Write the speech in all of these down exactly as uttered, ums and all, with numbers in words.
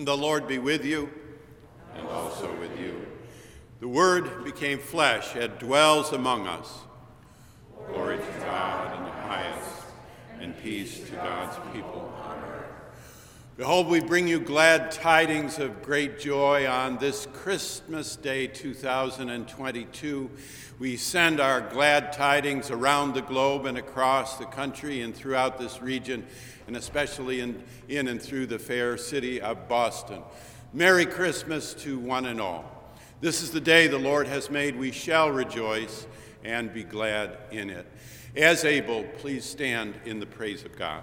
The Lord be with you. And also with you. The Word became flesh and dwells among us. Glory to God in the highest, and peace to God's people on earth. Behold, we bring you glad tidings of great joy on this Christmas Day two thousand twenty-two. We send our glad tidings around the globe and across the country and throughout this region, and especially in, in and through the fair city of Boston. Merry Christmas to one and all. This is the day the Lord has made. We shall rejoice and be glad in it. As able, please stand in the praise of God.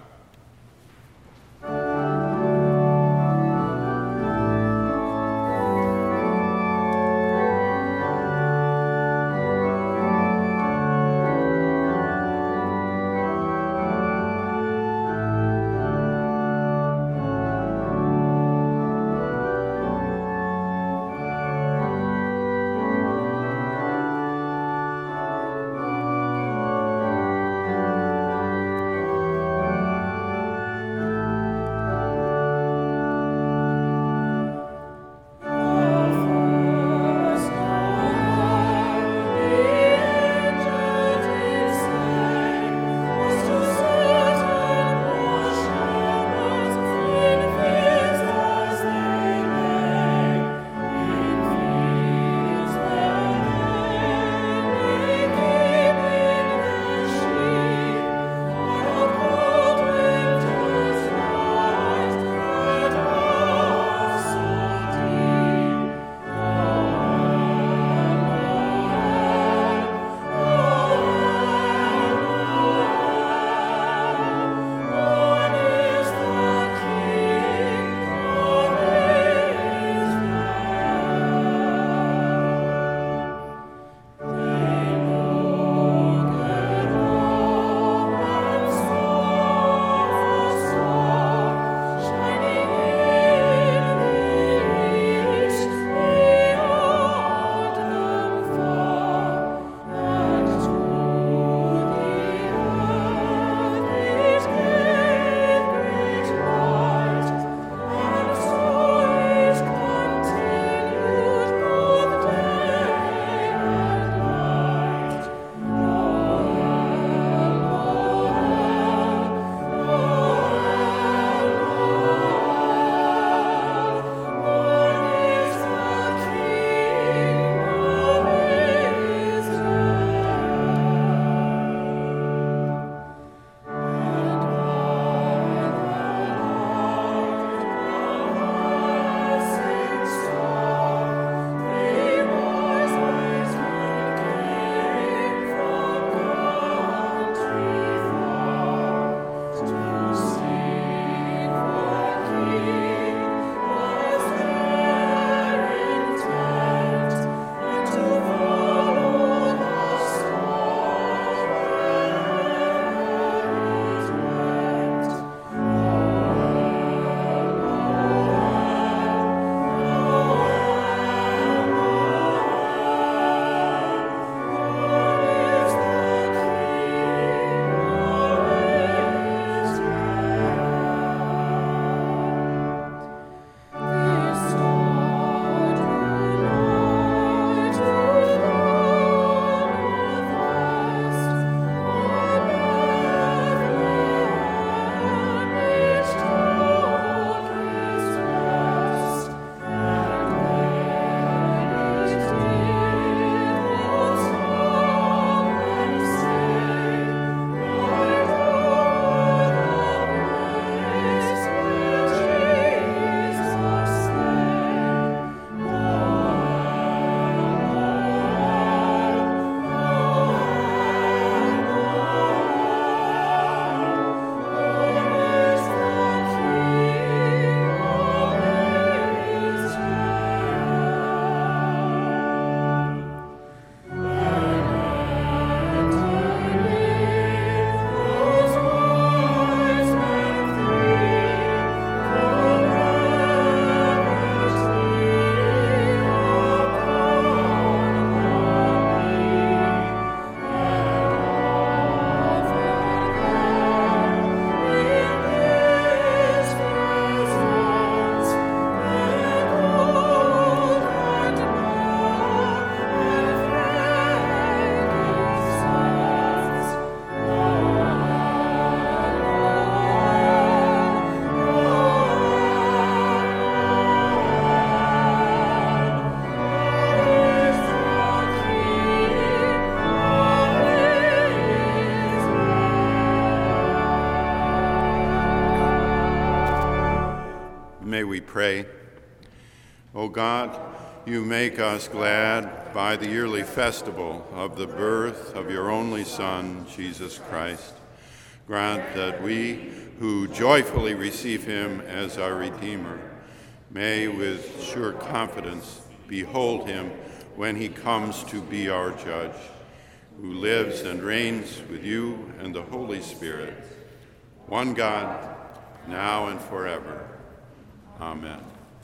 May we pray. O God, you make us glad by the yearly festival of the birth of your only Son, Jesus Christ. Grant that we, who joyfully receive him as our Redeemer, may with sure confidence behold him when he comes to be our judge, who lives and reigns with you and the Holy Spirit, one God, now and forever. Amen.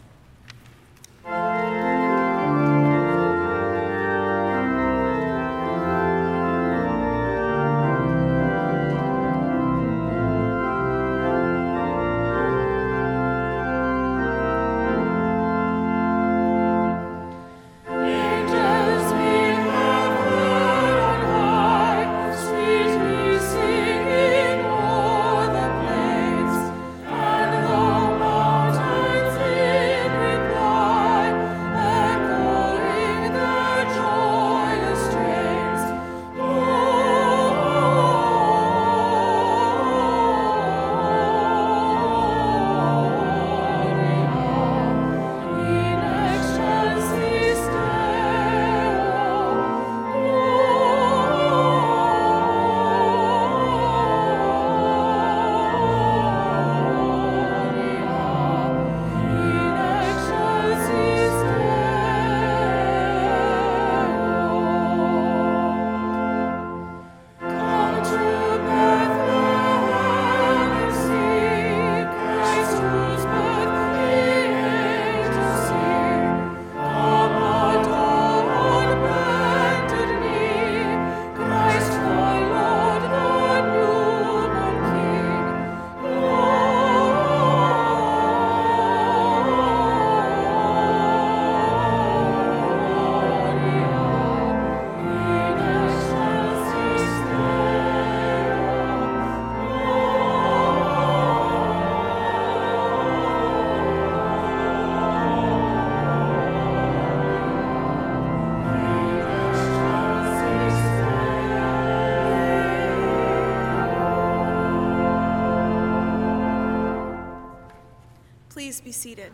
Please be seated.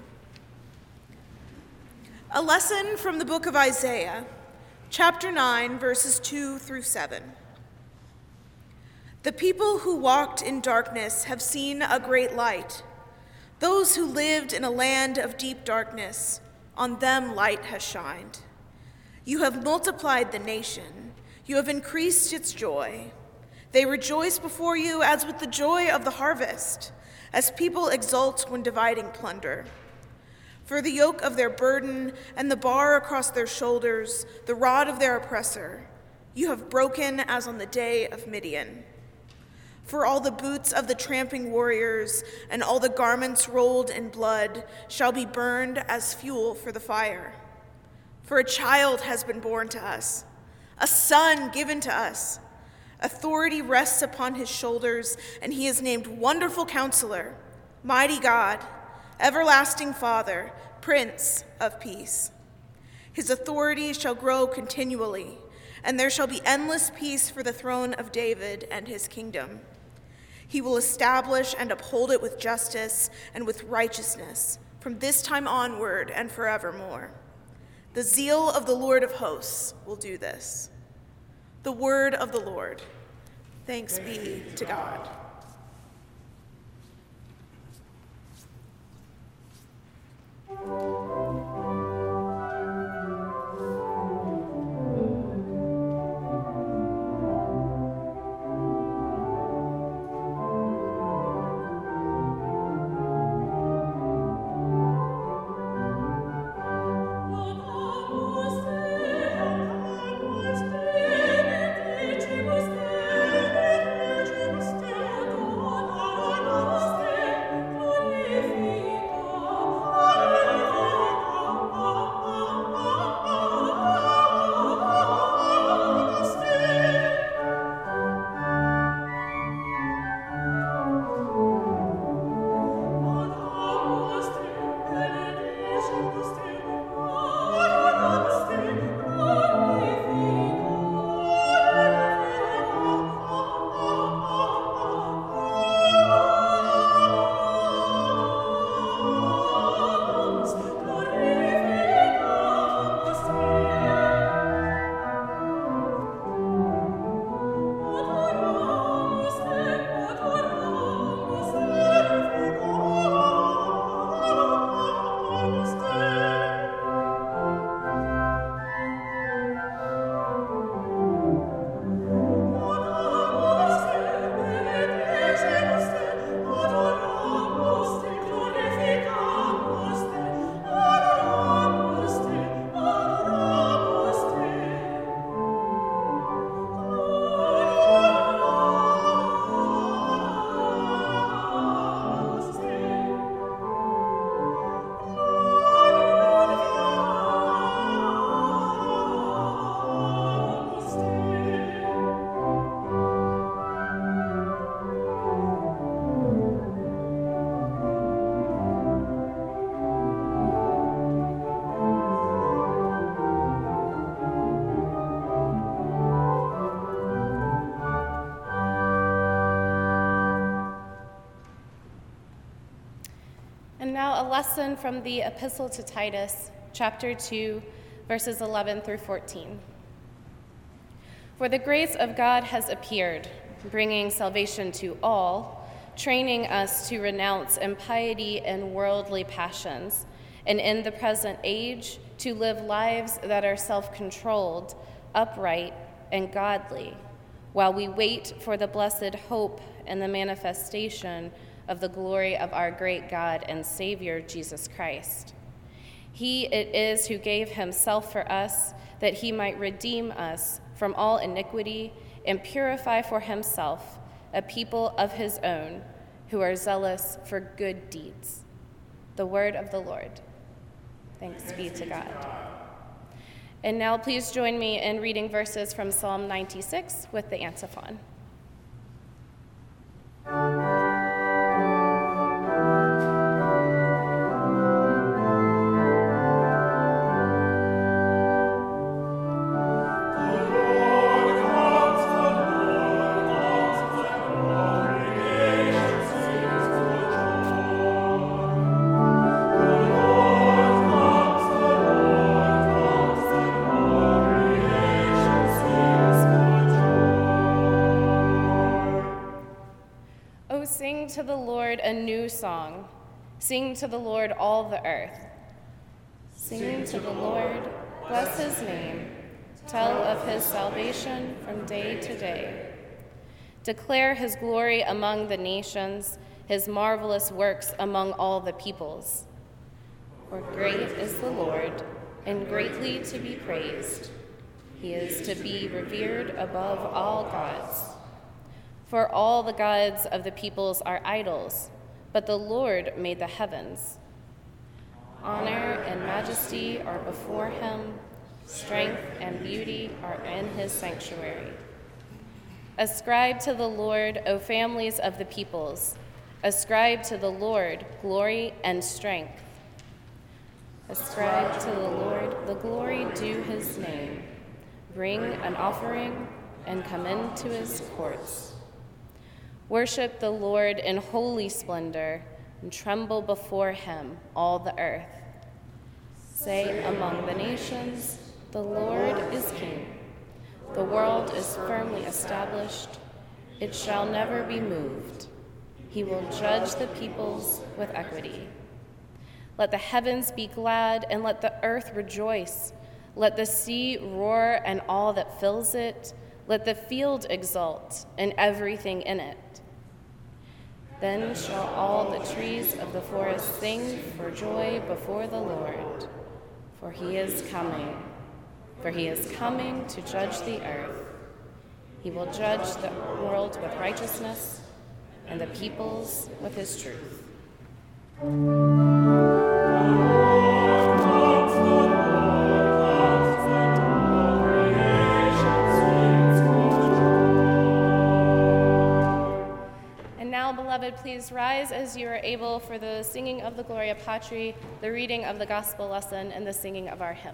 A lesson from the book of Isaiah, chapter nine, verses two through seven. The people who walked in darkness have seen a great light. Those who lived in a land of deep darkness, on them light has shined. You have multiplied the nation. You have increased its joy. They rejoice before you as with the joy of the harvest, as people exult when dividing plunder. For the yoke of their burden and the bar across their shoulders, the rod of their oppressor, you have broken as on the day of Midian. For all the boots of the tramping warriors and all the garments rolled in blood shall be burned as fuel for the fire. For a child has been born to us, a son given to us. Authority rests upon his shoulders, and he is named Wonderful Counselor, Mighty God, Everlasting Father, Prince of Peace. His authority shall grow continually, and there shall be endless peace for the throne of David and his kingdom. He will establish and uphold it with justice and with righteousness from this time onward and forevermore. The zeal of the Lord of hosts will do this. The word of the Lord. Thanks be to God. Stay And now a lesson from the Epistle to Titus, chapter two, verses eleven through fourteen. For the grace of God has appeared, bringing salvation to all, training us to renounce impiety and worldly passions, and in the present age to live lives that are self-controlled, upright, and godly, while we wait for the blessed hope and the manifestation of the glory of our great God and Savior, Jesus Christ. He it is who gave himself for us, that he might redeem us from all iniquity and purify for himself a people of his own who are zealous for good deeds. The word of the Lord. Thanks be to God. And now please join me in reading verses from Psalm ninety-six with the antiphon. To the Lord a new song. Sing to the Lord all the earth. Sing to the Lord, bless his name. Tell of his salvation from day to day. Declare his glory among the nations, his marvelous works among all the peoples. For great is the Lord, and greatly to be praised. He is to be revered above all gods. For all the gods of the peoples are idols, but the Lord made the heavens. Honor and majesty are before him, strength and beauty are in his sanctuary. Ascribe to the Lord, O families of the peoples. Ascribe to the Lord glory and strength. Ascribe to the Lord the glory due his name. Bring an offering and come into his courts. Worship the Lord in holy splendor, and tremble before him, all the earth. Say among the nations, the Lord is king. The world is firmly established. It shall never be moved. He will judge the peoples with equity. Let the heavens be glad, and let the earth rejoice. Let the sea roar and all that fills it. Let the field exult and everything in it. Then shall all the trees of the forest sing for joy before the Lord, for he is coming. For he is coming to judge the earth. He will judge the world with righteousness and the peoples with his truth. Beloved, please rise as you are able for the singing of the Gloria Patri, the reading of the gospel lesson, and the singing of our hymn.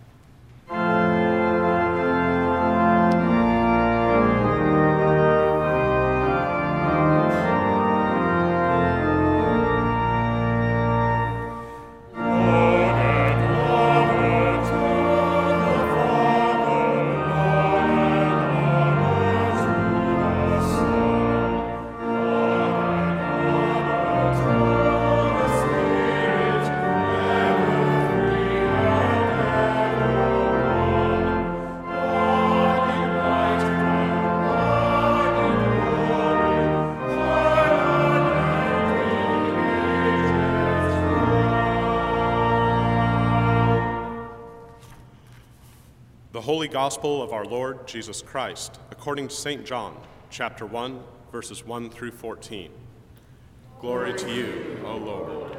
The Holy Gospel of our Lord Jesus Christ, according to Saint John, chapter one, verses one through fourteen. Glory to you, O Lord.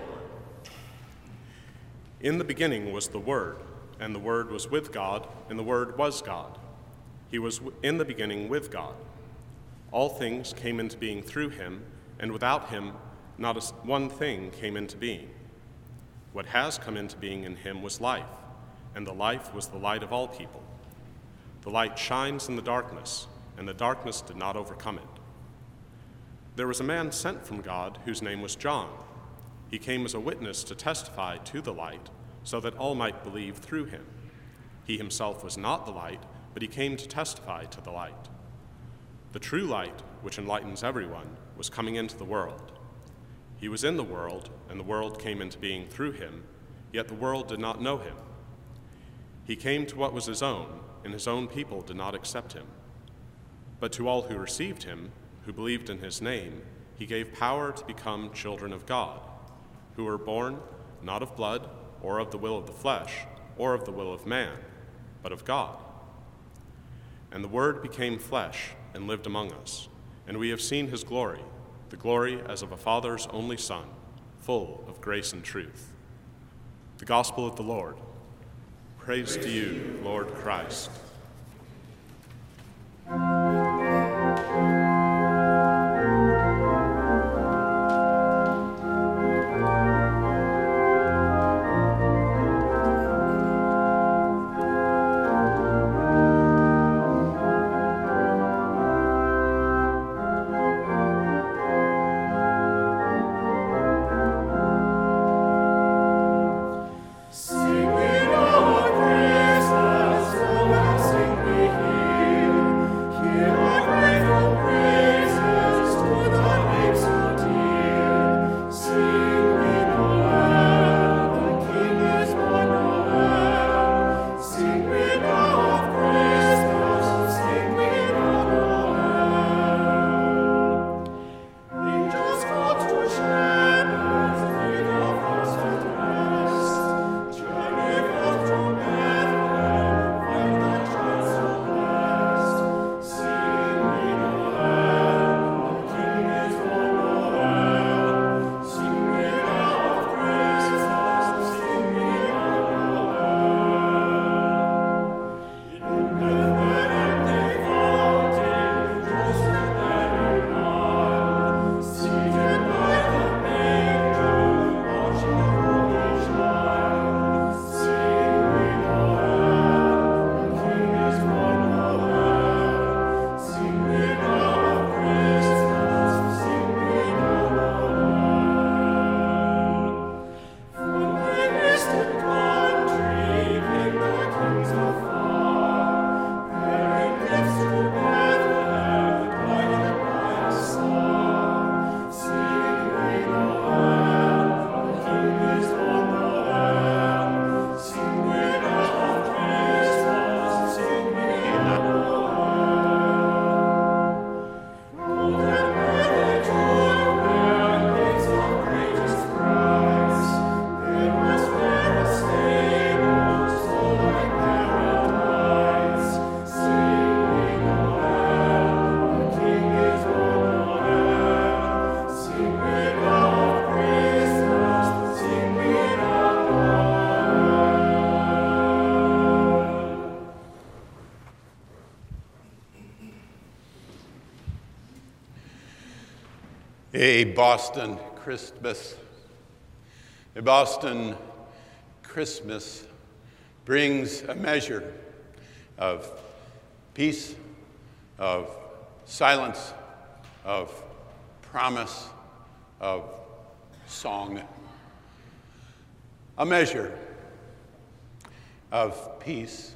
In the beginning was the Word, and the Word was with God, and the Word was God. He was in the beginning with God. All things came into being through him, and without him not a one thing came into being. What has come into being in him was life, and the life was the light of all people. The light shines in the darkness, and the darkness did not overcome it. There was a man sent from God whose name was John. He came as a witness to testify to the light, so that all might believe through him. He himself was not the light, but he came to testify to the light. The true light, which enlightens everyone, was coming into the world. He was in the world, and the world came into being through him, yet the world did not know him. He came to what was his own, and his own people did not accept him. But to all who received him, who believed in his name, he gave power to become children of God, who were born not of blood, or of the will of the flesh, or of the will of man, but of God. And the Word became flesh and lived among us, and we have seen his glory, the glory as of a Father's only Son, full of grace and truth. The Gospel of the Lord. Praise, Praise to you, Lord Christ. A Boston Christmas. A Boston Christmas brings a measure of peace, of silence, of promise, of song. A measure of peace.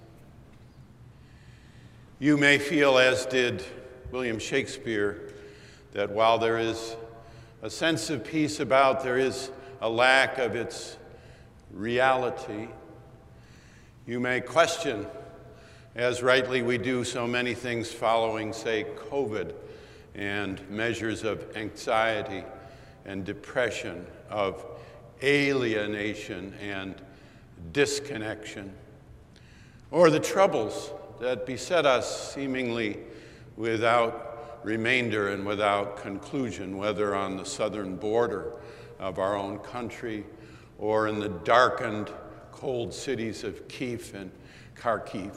You may feel, as did William Shakespeare, that while there is a sense of peace about, there is a lack of its reality. You may question, as rightly we do so many things following, say, COVID, and measures of anxiety and depression, of alienation and disconnection, or the troubles that beset us seemingly without remainder and without conclusion, whether on the southern border of our own country or in the darkened, cold cities of Kiev and Kharkiv.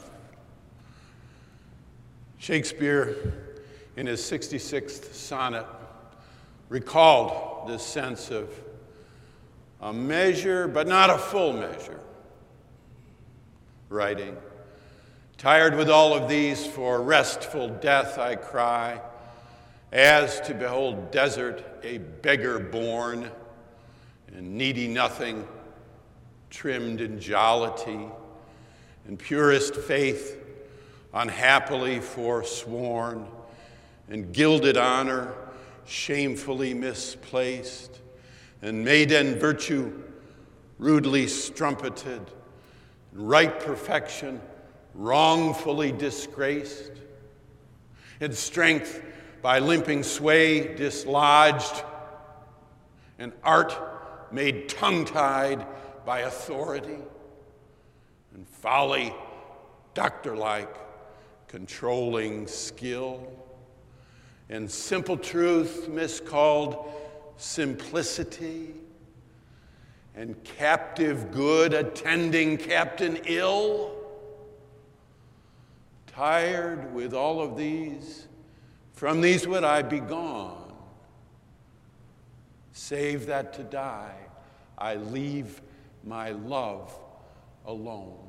Shakespeare, in his sixty-sixth sonnet, recalled this sense of a measure, but not a full measure, writing, "Tired with all of these, for restful death I cry, as to behold desert, a beggar born, and needy nothing, trimmed in jollity, and purest faith unhappily forsworn, and gilded honor shamefully misplaced, and maiden virtue rudely strumpeted, and right perfection wrongfully disgraced, and strength by limping sway dislodged, and art made tongue-tied by authority, and folly doctor-like controlling skill, and simple truth miscalled simplicity, and captive good attending captain ill. Tired with all of these, from these would I be gone. Save that to die, I leave my love alone.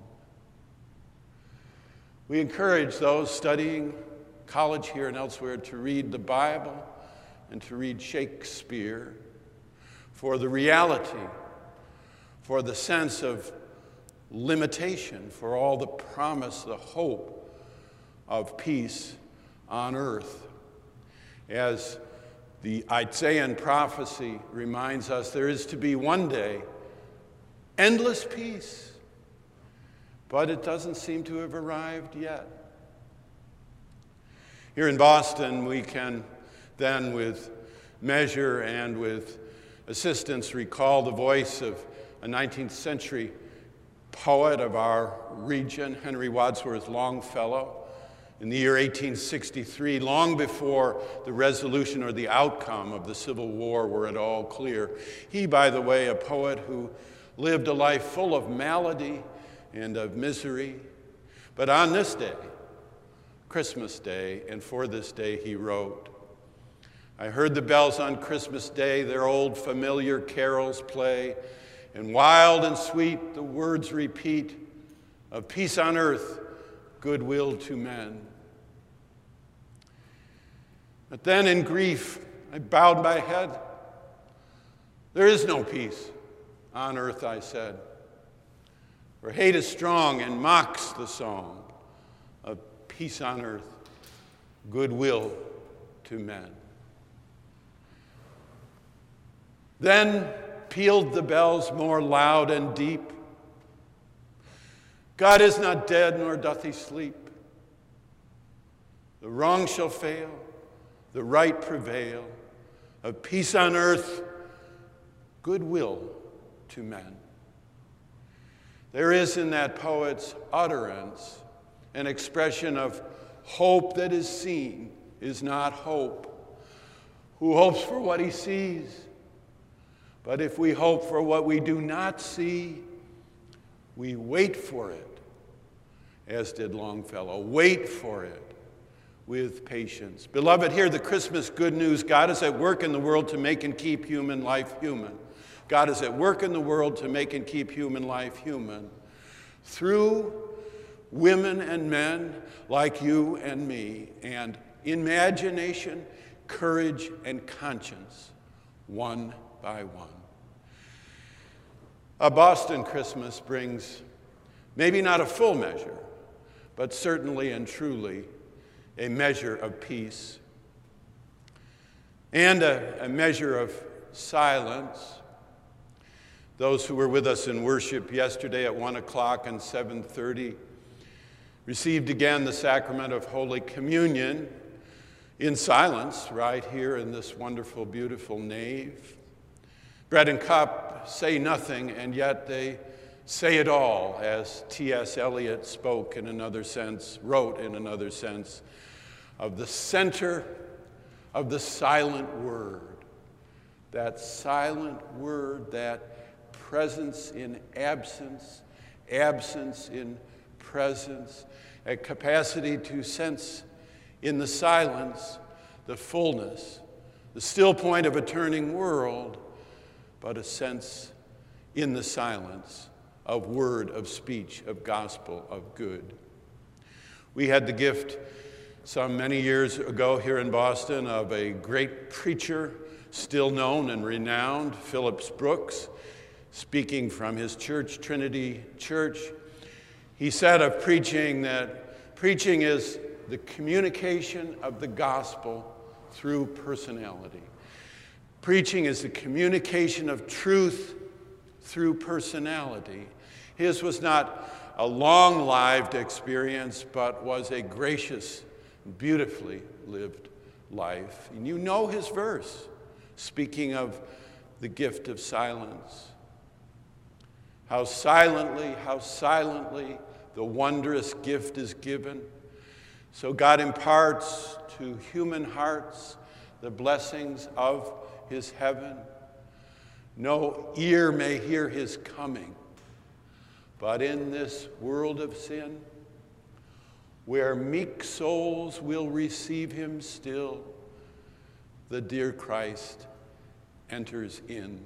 We encourage those studying college here and elsewhere to read the Bible and to read Shakespeare for the reality, for the sense of limitation, for all the promise, the hope of peace on earth. As the Isaiah prophecy reminds us, there is to be one day endless peace, but it doesn't seem to have arrived yet. Here in Boston, we can then, with measure and with assistance, recall the voice of a nineteenth century poet of our region, Henry Wadsworth Longfellow, in the year eighteen sixty-three, long before the resolution or the outcome of the Civil War were at all clear. He, by the way, a poet who lived a life full of malady and of misery. But on this day, Christmas Day, and for this day he wrote, I heard the bells on Christmas Day their old familiar carols play, and wild and sweet the words repeat of peace on earth, goodwill to men. But then in grief, I bowed my head. There is no peace on earth, I said, for hate is strong and mocks the song of peace on earth, goodwill to men. Then pealed the bells more loud and deep. God is not dead, nor doth he sleep. The wrong shall fail, the right prevail, of peace on earth, goodwill to men. There is in that poet's utterance an expression of hope that is seen is not hope. Who hopes for what he sees? But if we hope for what we do not see, we wait for it, as did Longfellow. Wait for it with patience. Beloved, hear the Christmas good news. God is at work in the world to make and keep human life human. God is at work in the world to make and keep human life human through women and men like you and me, and imagination, courage, and conscience, one by one. A Boston Christmas brings maybe not a full measure, but certainly and truly a measure of peace and a, a measure of silence. Those who were with us in worship yesterday at one o'clock and seven thirty received again the sacrament of Holy Communion in silence right here in this wonderful, beautiful nave. Bread and cup say nothing, and yet they say it all, as T S Eliot spoke in another sense, wrote in another sense, of the center of the silent word. That silent word, that presence in absence, absence in presence, a capacity to sense in the silence the fullness, the still point of a turning world, but a sense in the silence of word, of speech, of gospel, of good. We had the gift some many years ago here in Boston of a great preacher still known and renowned, Phillips Brooks, speaking from his church, Trinity Church, he said of preaching that preaching is the communication of the gospel through personality. Preaching is the communication of truth through personality. His was not a long-lived experience, but was a gracious, beautifully lived life. And you know his verse, speaking of the gift of silence. How silently, how silently the wondrous gift is given. So God imparts to human hearts the blessings of his heaven. No ear may hear his coming, but in this world of sin, where meek souls will receive him still, the dear Christ enters in.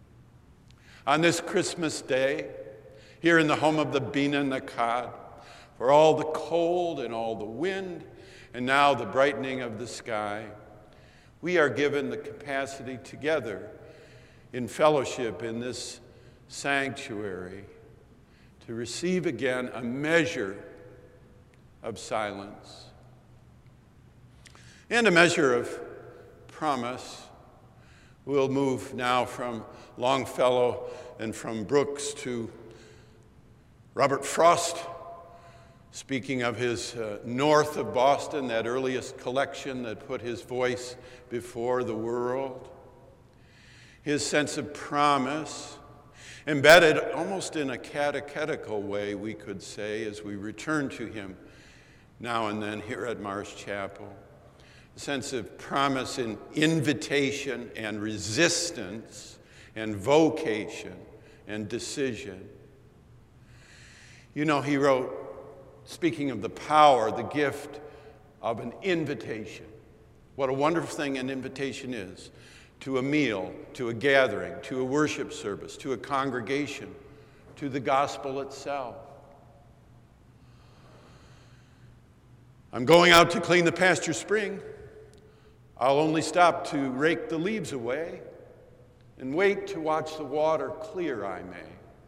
On this Christmas day, here in the home of the Bina Nakad, for all the cold and all the wind, and now the brightening of the sky, we are given the capacity together in fellowship in this sanctuary to receive again a measure of silence and a measure of promise. We'll move now from Longfellow and from Brooks to Robert Frost, speaking of his uh, North of Boston, that earliest collection that put his voice before the world. His sense of promise, embedded almost in a catechetical way, we could say, as we return to him now and then here at Marsh Chapel. A sense of promise in invitation and resistance and vocation and decision. You know, he wrote, speaking of the power, the gift of an invitation. What a wonderful thing an invitation is to a meal, to a gathering, to a worship service, to a congregation, to the gospel itself. I'm going out to clean the pasture spring. I'll only stop to rake the leaves away and wait to watch the water clear I may.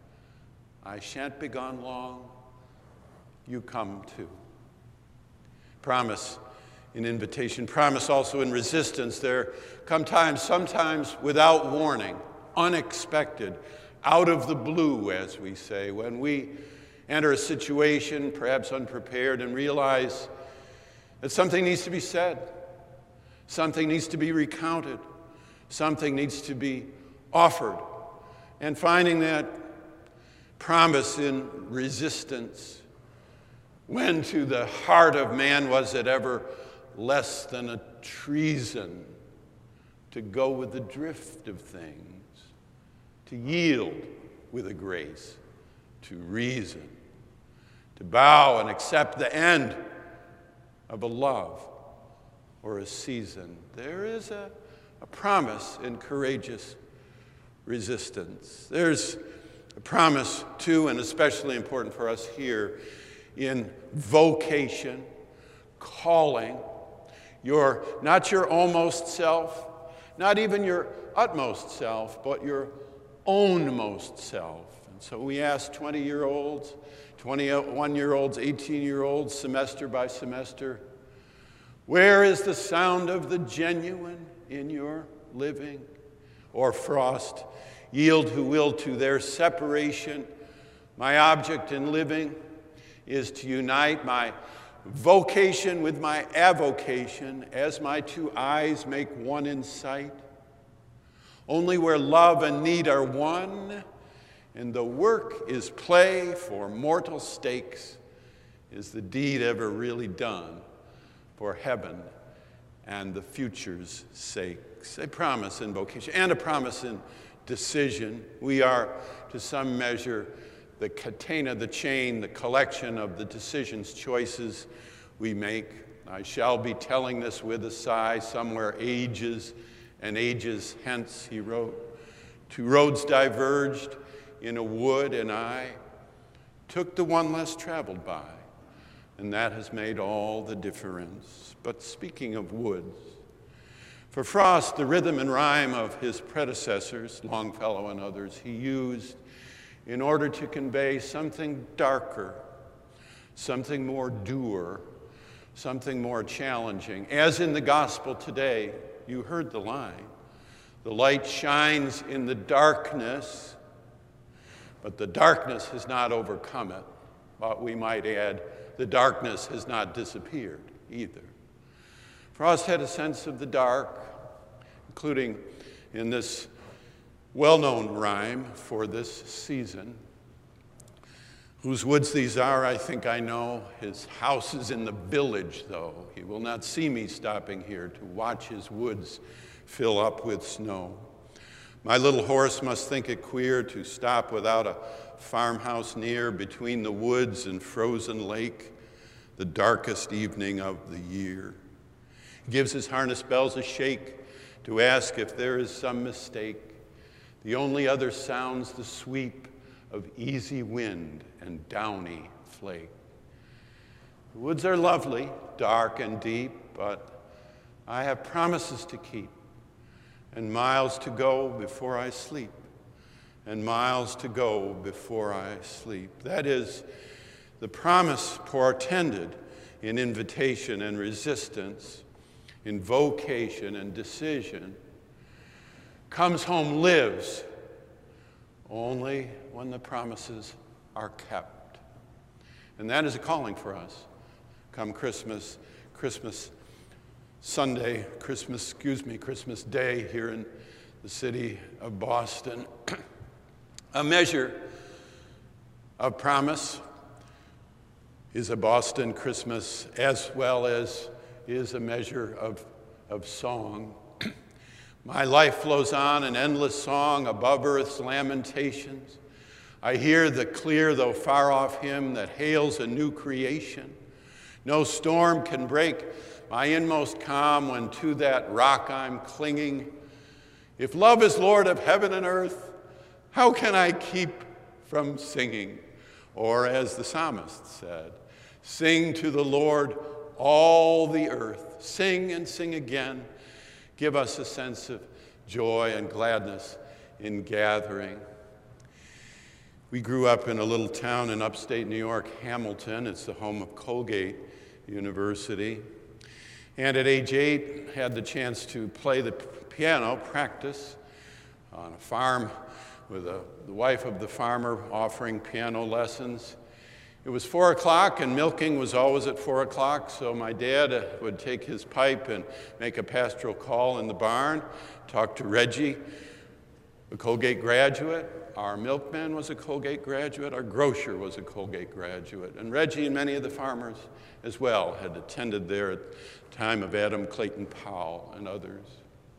I shan't be gone long. You come too. Promise in invitation, promise also in resistance. There come times, sometimes without warning, unexpected, out of the blue, as we say, when we enter a situation, perhaps unprepared, and realize that something needs to be said, something needs to be recounted, something needs to be offered. And finding that promise in resistance. When to the heart of man was it ever less than a treason to go with the drift of things, to yield with a grace, to reason, to bow and accept the end of a love or a season? There is a, a promise in courageous resistance. There's a promise, too, and especially important for us here, in vocation, calling, your not your almost self, not even your utmost self, but your ownmost self. And so we ask twenty-year-olds, twenty-one-year-olds, eighteen-year-olds, semester by semester, where is the sound of the genuine in your living? Or Frost, yield who will to their separation. My object in living is to unite my vocation with my avocation, as my two eyes make one in sight. Only where love and need are one, and the work is play for mortal stakes, is the deed ever really done for heaven and the future's sakes. A promise in vocation and a promise in decision. We are, to some measure, the catena, the chain, the collection of the decisions, choices we make. I shall be telling this with a sigh, somewhere ages and ages hence, he wrote. Two roads diverged in a wood, and I took the one less traveled by, and that has made all the difference. But speaking of woods, For Frost, the rhythm and rhyme of his predecessors, Longfellow and others, he used in order to convey something darker, something more dour, something more challenging. As in the gospel today, you heard the line, the light shines in the darkness, but the darkness has not overcome it. But we might add, the darkness has not disappeared either. Frost had a sense of the dark, including in this well-known rhyme for this season. Whose woods these are, I think I know. His house is in the village, though. He will not see me stopping here to watch his woods fill up with snow. My little horse must think it queer to stop without a farmhouse near, between the woods and frozen lake, the darkest evening of the year. He gives his harness bells a shake to ask if there is some mistake. The only other sound's the sweep of easy wind and downy flake. The woods are lovely, dark and deep, but I have promises to keep, and miles to go before I sleep, and miles to go before I sleep. That is the promise portended in invitation and resistance, in vocation and decision. Comes home, lives, only when the promises are kept. And that is a calling for us. Come Christmas, Christmas Sunday, Christmas, excuse me, Christmas Day here in the city of Boston. A measure of promise is a Boston Christmas, as well as is a measure of, of song. My life flows on, an endless song above earth's lamentations. I hear the clear, though far-off hymn that hails a new creation. No storm can break my inmost calm when to that rock I'm clinging. If love is Lord of heaven and earth, how can I keep from singing? Or as the psalmist said, sing to the Lord all the earth. Sing and sing again. Give us a sense of joy and gladness in gathering. We grew up in a little town in upstate New York, Hamilton. It's the home of Colgate University. And at age eight, had the chance to play the piano, practice on a farm with a, the wife of the farmer offering piano lessons. It was four o'clock, and milking was always at four o'clock, so my dad uh, would take his pipe and make a pastoral call in the barn, talk to Reggie, a Colgate graduate. Our milkman was a Colgate graduate. Our grocer was a Colgate graduate. And Reggie and many of the farmers as well had attended there at the time of Adam Clayton Powell and others.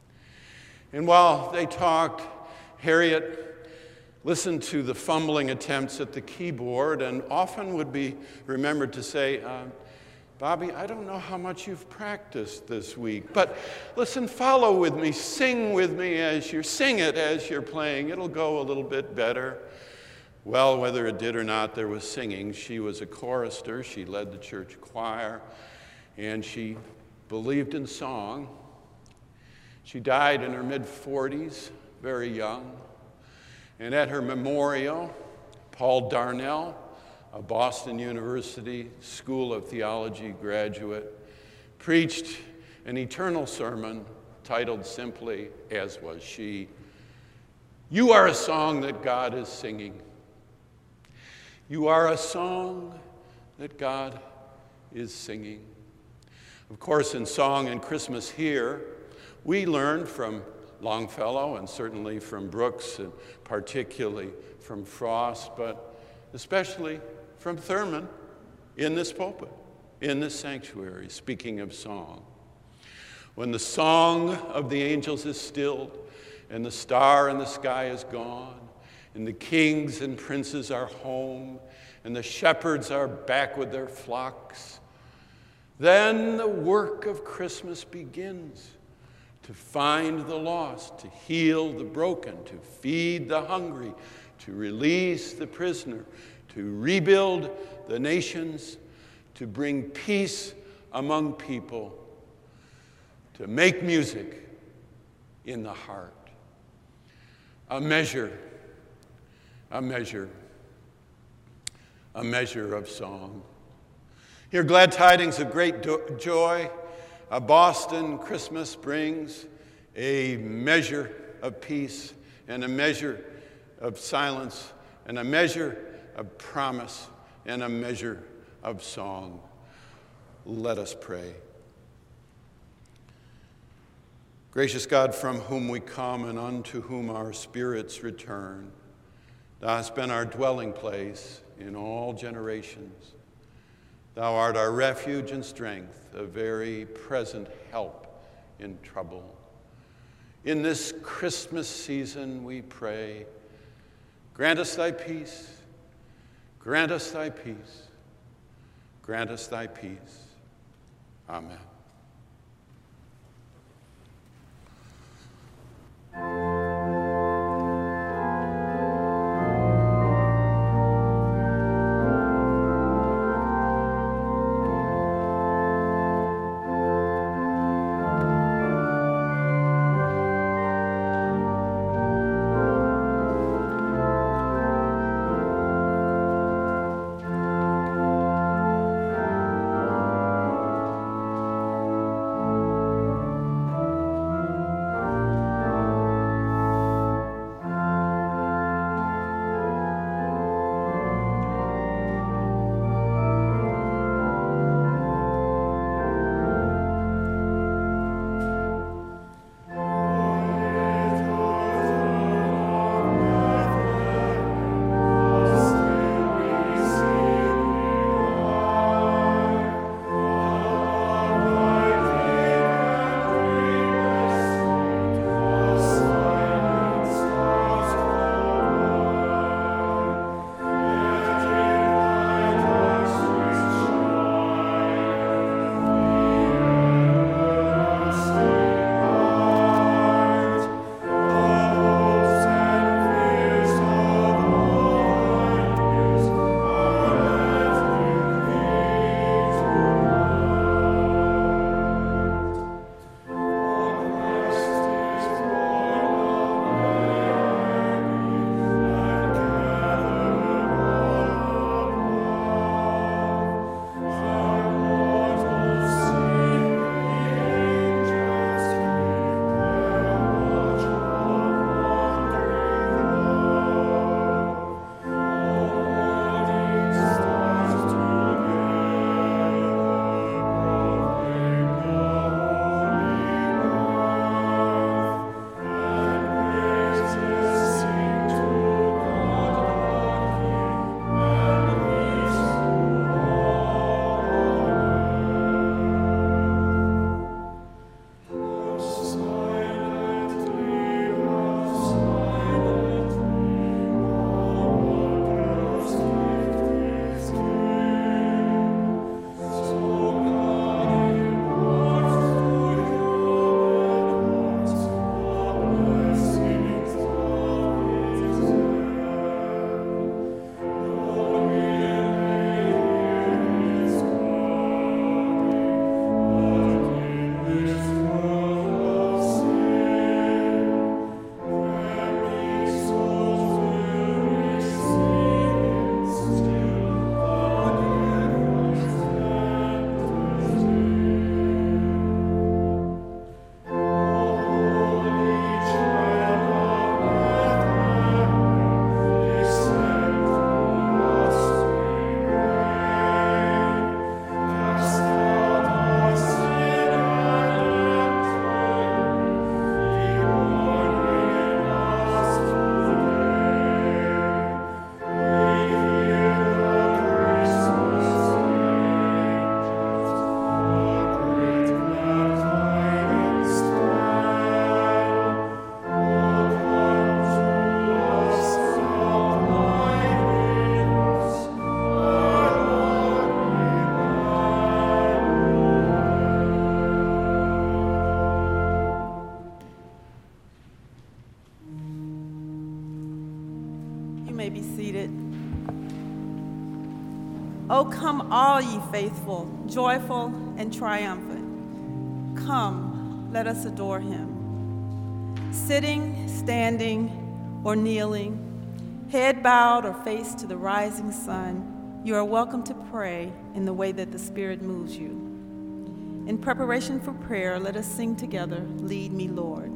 And while they talked, Harriet listened to the fumbling attempts at the keyboard and often would be remembered to say, uh, Bobby, I don't know how much you've practiced this week, but listen, follow with me, sing with me as you're, sing it as you're playing. It'll go a little bit better. Well, whether it did or not, there was singing. She was a chorister. She led the church choir, and she believed in song. She died in her mid-forties, very young. And at her memorial, Paul Darnell, a Boston University School of Theology graduate, preached an eternal sermon titled simply, as was she, "You are a song that God is singing. You are a song that God is singing." Of course, in song and Christmas here, we learned from Longfellow and certainly from Brooks and particularly from Frost, but especially from Thurman in this pulpit, in this sanctuary, speaking of song. When the song of the angels is stilled and the star in the sky is gone and the kings and princes are home and the shepherds are back with their flocks, then the work of Christmas begins. To find the lost, to heal the broken, to feed the hungry, to release the prisoner, to rebuild the nations, to bring peace among people, to make music in the heart. A measure, a measure, a measure of song. Hear glad tidings of great do- joy. A Boston Christmas brings a measure of peace and a measure of silence and a measure of promise and a measure of song. Let us pray. Gracious God, from whom we come and unto whom our spirits return, thou hast been our dwelling place in all generations. Thou art our refuge and strength, a very present help in trouble. In this Christmas season, we pray, grant us thy peace, grant us thy peace, grant us thy peace. Amen. may be seated. Oh, come, all ye faithful, joyful and triumphant. Come, let us adore him. sitting, standing, or kneeling, head bowed or face to the rising sun, you are welcome to pray in the way that the Spirit moves you. In preparation for prayer, let us sing together, Lead Me, Lord.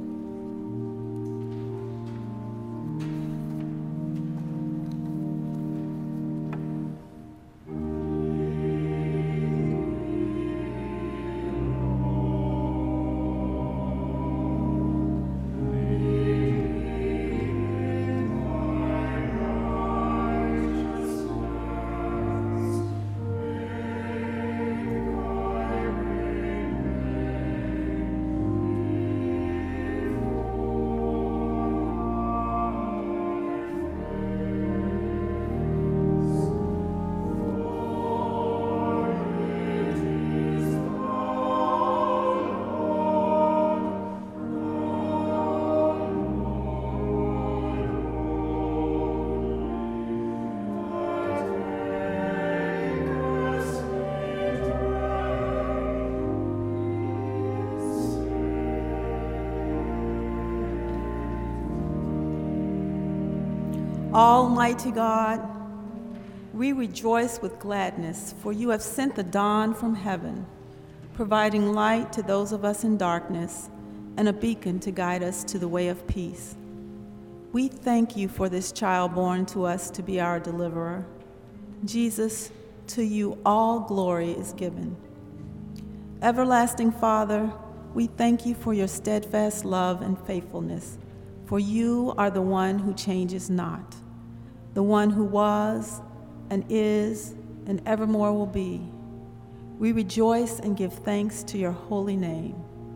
Almighty God, we rejoice with gladness, for you have sent the dawn from heaven, providing light to those of us in darkness and a beacon to guide us to the way of peace. We thank you for this child born to us to be our deliverer. Jesus, to you all glory is given. Everlasting Father, we thank you for your steadfast love and faithfulness, for you are the one who changes not, the one who was and is and evermore will be. We rejoice and give thanks to your holy name.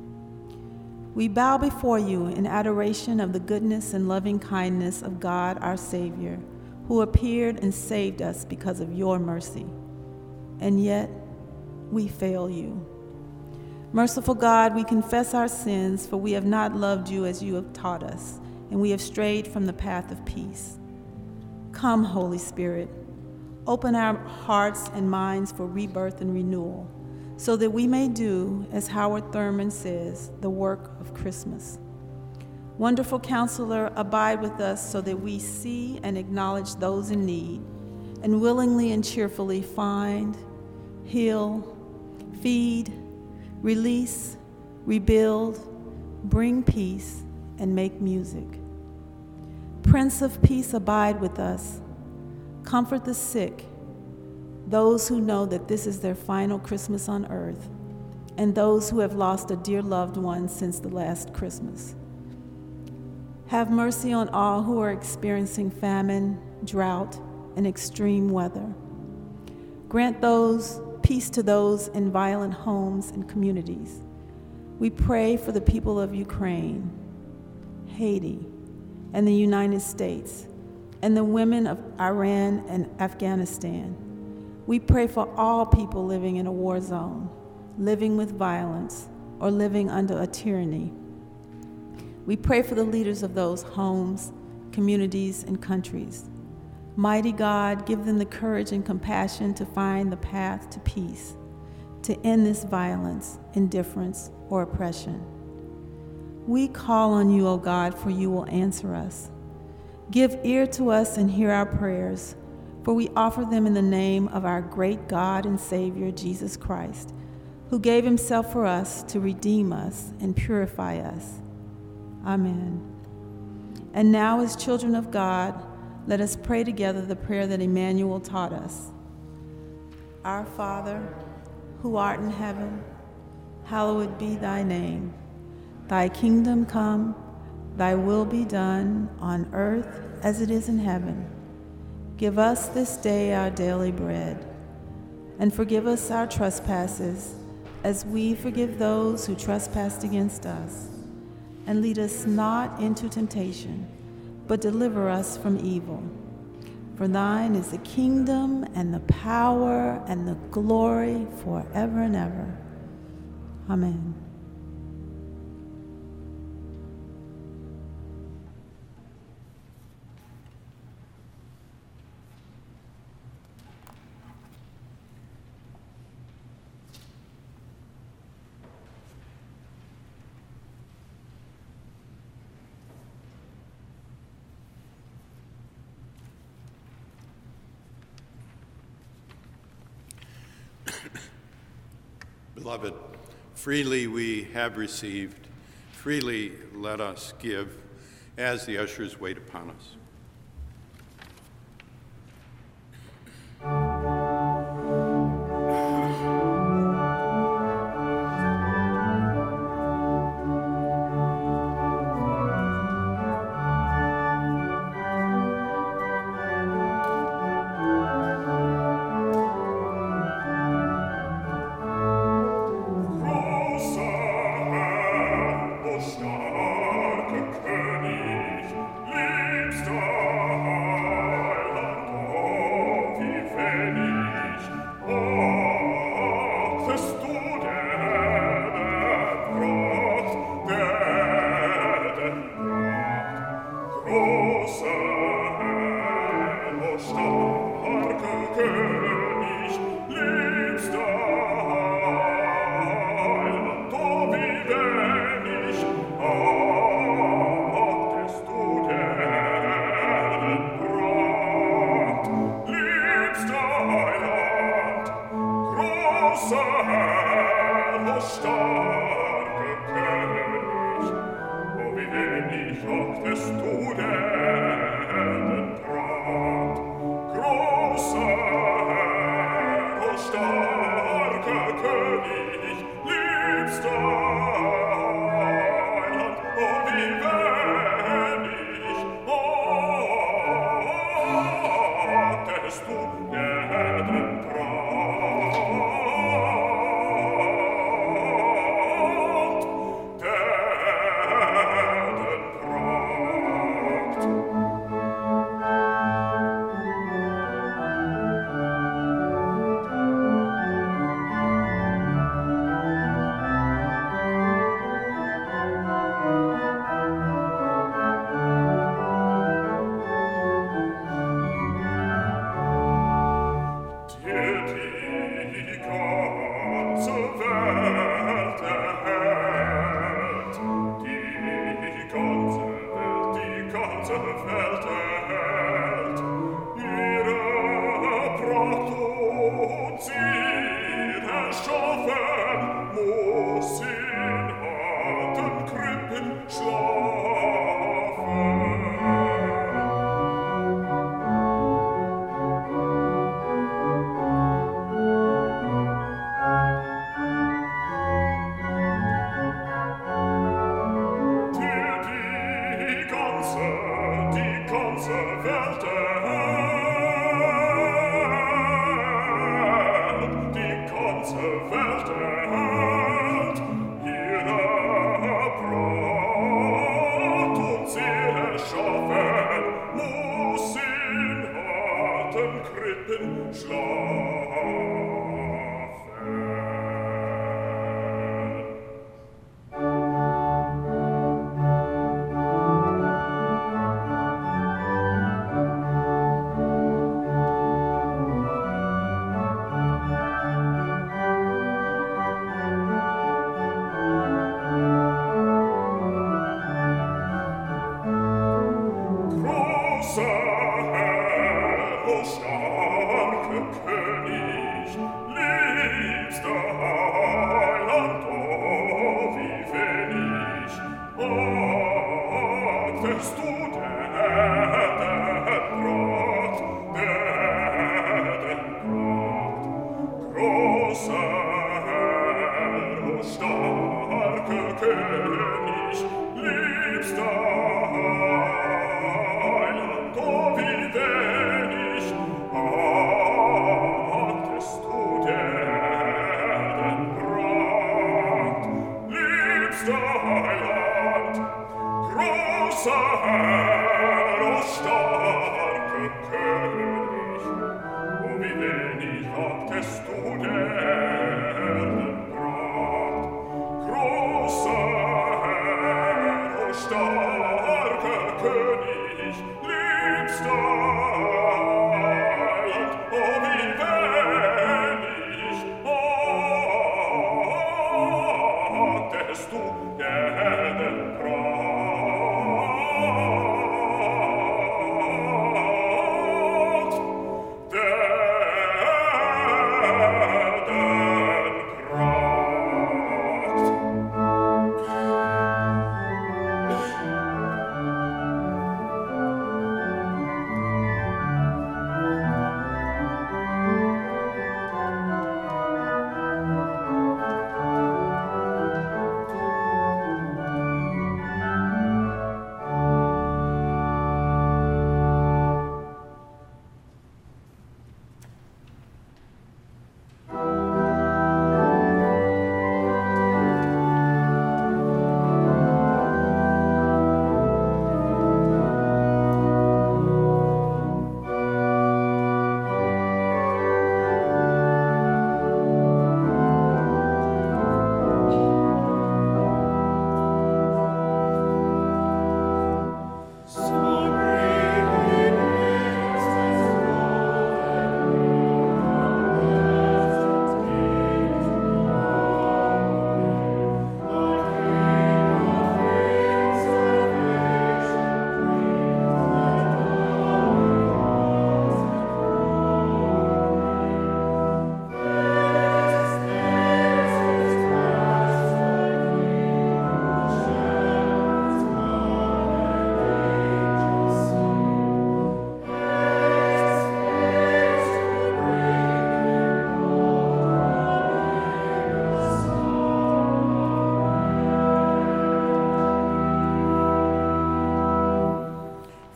We bow before you in adoration of the goodness and loving kindness of God our Savior, who appeared and saved us because of your mercy. And yet, we fail you. Merciful God, we confess our sins, for we have not loved you as you have taught us, and we have strayed from the path of peace. Come, Holy Spirit, open our hearts and minds for rebirth and renewal, so that we may do, as Howard Thurman says, the work of Christmas. Wonderful Counselor, abide with us so that we see and acknowledge those in need, and willingly and cheerfully find, heal, feed, release, rebuild, bring peace, and make music. Prince of Peace, abide with us. Comfort the sick, those who know that this is their final Christmas on earth, and those who have lost a dear loved one since the last Christmas. Have mercy on all who are experiencing famine, drought, and extreme weather. Grant those peace to those in violent homes and communities. We pray for the people of Ukraine, Haiti, and the United States, and the women of Iran and Afghanistan. We pray for all people living in a war zone, living with violence, or living under a tyranny. We pray for the leaders of those homes, communities, and countries. Mighty God, give them the courage and compassion to find the path to peace, to end this violence, indifference, or oppression. We call on you, O God, for you will answer us. Give ear to us and hear our prayers, for we offer them in the name of our great God and Savior, Jesus Christ, who gave himself for us to redeem us and purify us. Amen. And now, as children of God, let us pray together the prayer that Emmanuel taught us. Our Father, who art in heaven, hallowed be thy name. Thy kingdom come, thy will be done on earth as it is in heaven. Give us this day our daily bread, and forgive us our trespasses as we forgive those who trespass against us. And lead us not into temptation, but deliver us from evil. For thine is the kingdom and the power and the glory forever and ever. Amen. Beloved, freely we have received, freely let us give, as the ushers wait upon us.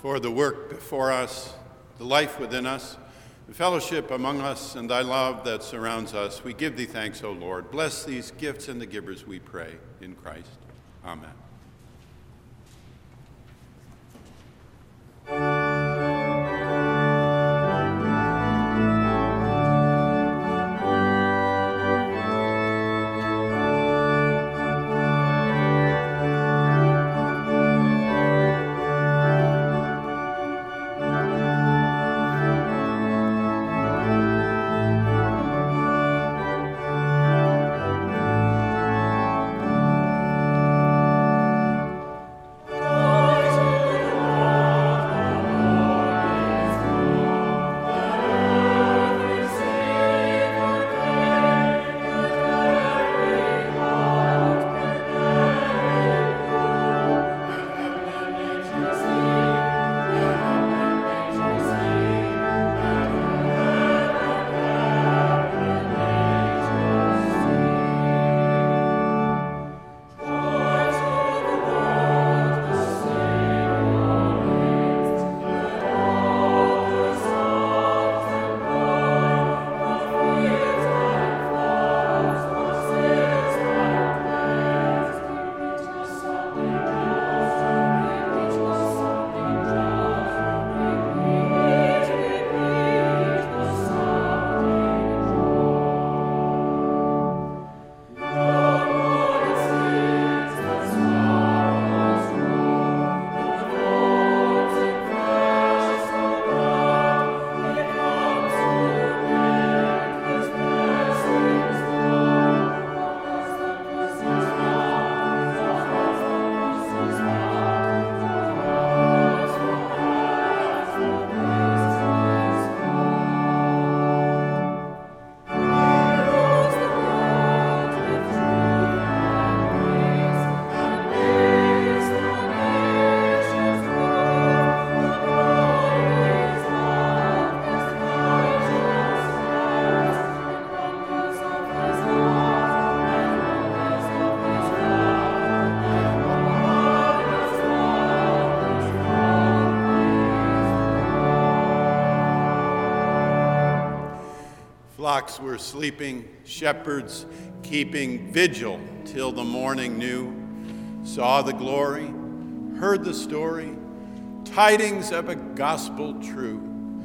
for the work before us, the life within us, the fellowship among us, and thy love that surrounds us. We give thee thanks, O Lord. Bless these gifts and the givers, we pray, in Christ. Amen. Flocks were sleeping, shepherds keeping vigil till the morning new, saw the glory, heard the story, tidings of a gospel true.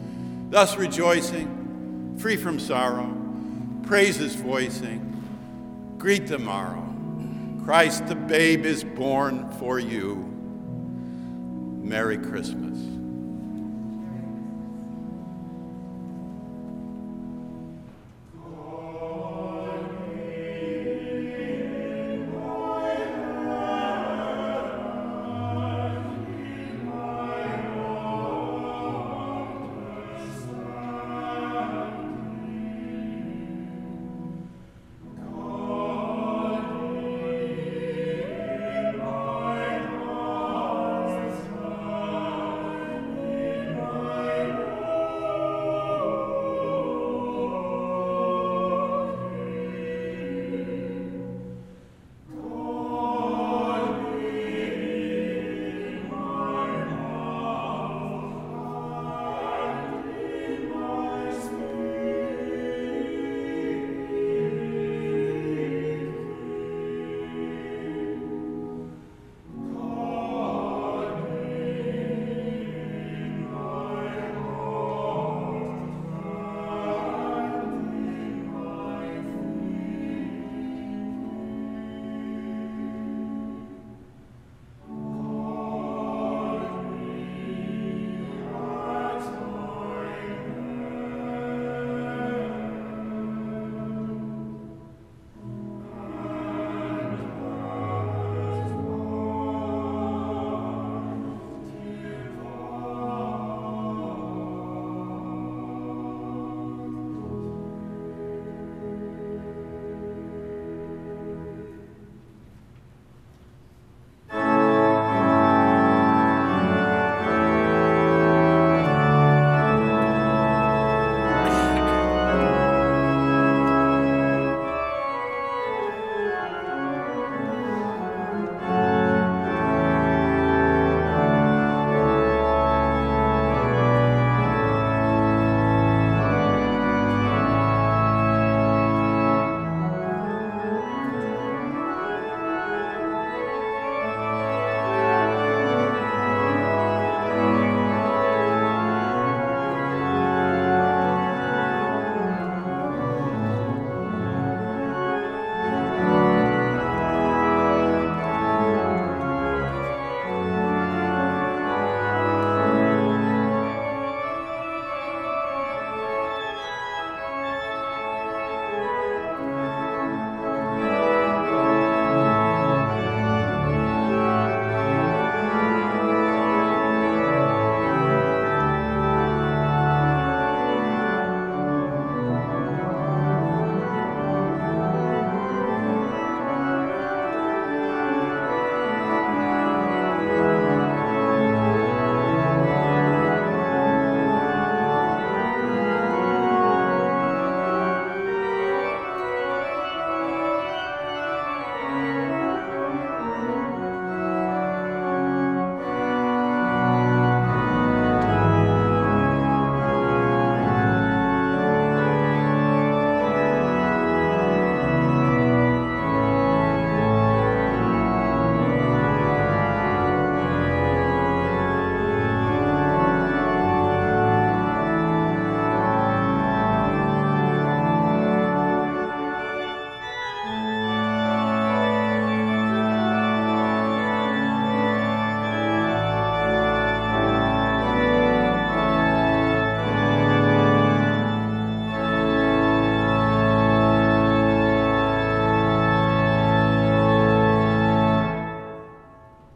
Thus rejoicing, free from sorrow, praises voicing, greet the morrow. Christ the babe is born for you. Merry Christmas.